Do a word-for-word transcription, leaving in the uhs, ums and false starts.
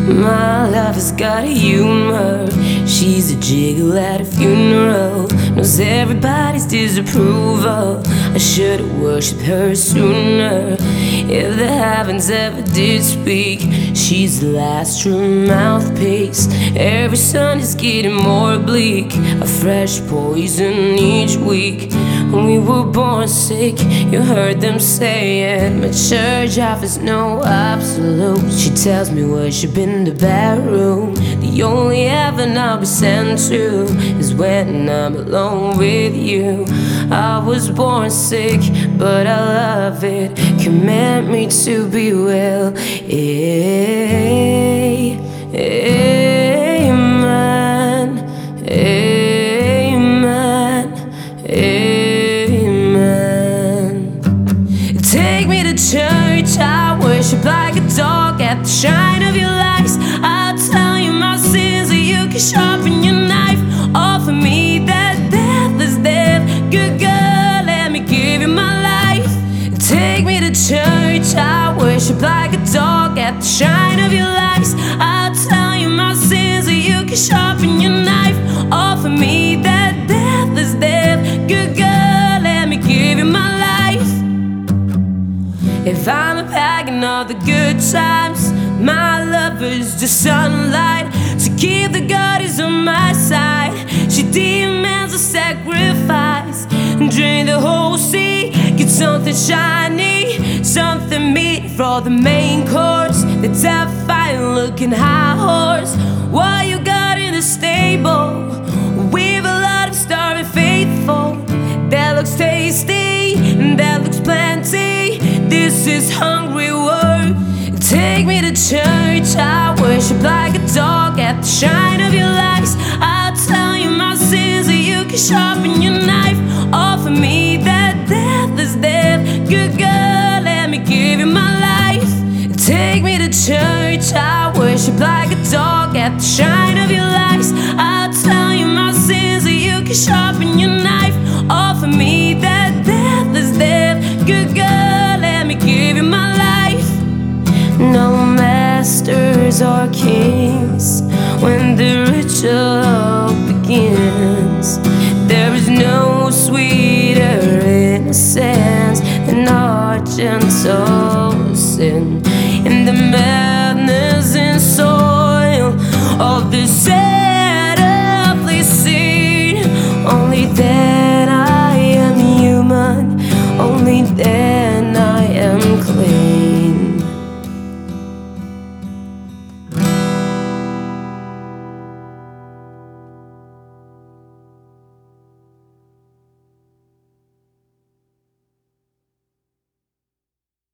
My love has got humor. She's a jiggle at a funeral. Knows everybody's disapproval. I should've worshipped her sooner. If the heavens ever did speak, she's the last true mouthpiece. Every sun is getting more bleak, a fresh poison each week. When we were born sick, you heard them say it. My church offers no absolute. She tells me worship in the bedroom. The only heaven I'll be sent to is when I'm alone with you. I was born sick, but I love it. Command me to be well. A- Amen. Amen. Amen. Take me to church. I worship like a dog at the shine of your lights. I'll tell you my sins so you can sharpen your knife. Offer me that deathless death. Good girl, let me give you my life. Take me to church. I worship like a dog at the shine of your lights. I'll tell you my sins so you can sharpen your knife. Offer me that deathless death. Good girl, let me give you my life. If I'm a pagan of the good times, my lover's the sunlight. To keep the goddess on my side, she demands a sacrifice. Drain the whole sea, get something shiny, something meat for the main course. The terrifying looking high horse. What you got in the stable? We've a lot of starving faithful. That looks tasty, that looks plenty. This is hungry work. Take me to church. I worship like a dog at the shine of your lights. I'll tell you my sins so you can sharpen your knife. Offer me that deathless death. Good girl, let me give you my life. Take me to church. I worship like a dog at the shine of your lights. I'll tell you my sins so you can sharpen your knife. Offer me that deathless death. Good girl, let me give you my life. No masters or kings when the ritual begins. There is no sweeter innocence than our gentle sin.